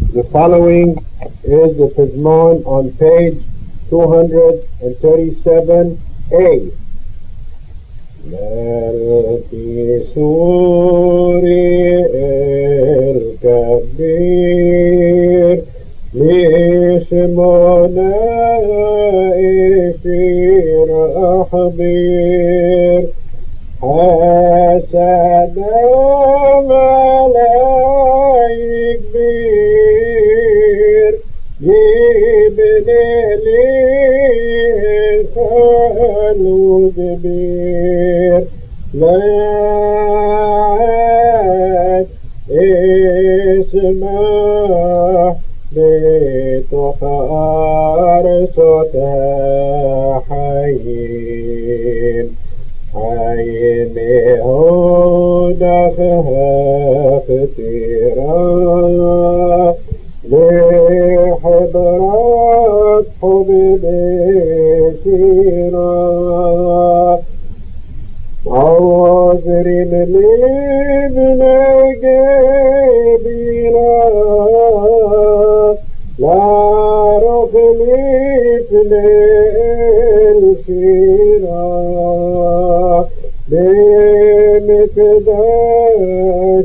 The following is the Pizmon on page 237A. في سور الكبير لشمونا إشير أحضير حسد ملايك بير جبن لي خلود بير لا اسمع بتخار صوتها حين حين هودخها اختيرا لحضرات حبيب سيرا عذري من ابن جبيرا لا رخلي في الشيرا بمكداش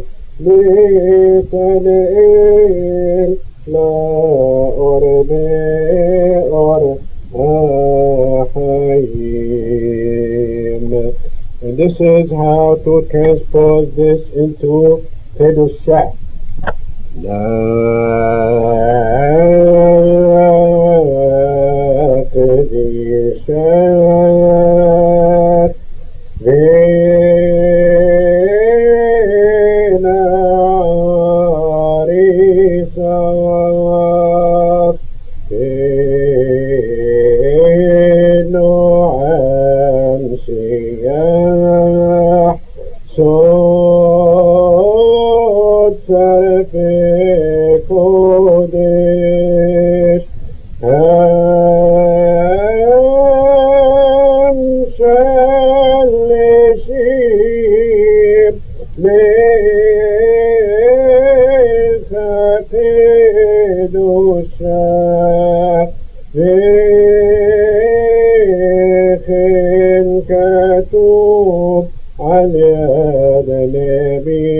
لتنئل لا أربي أرحيم. And this is how to transpose this into Kedusha. La Kedusha Vena Arisa Keno Amsiyah Sod Sarfe Kodesh Amshalishim Lecha Kedusha V'chen Katub Al Yad Nebi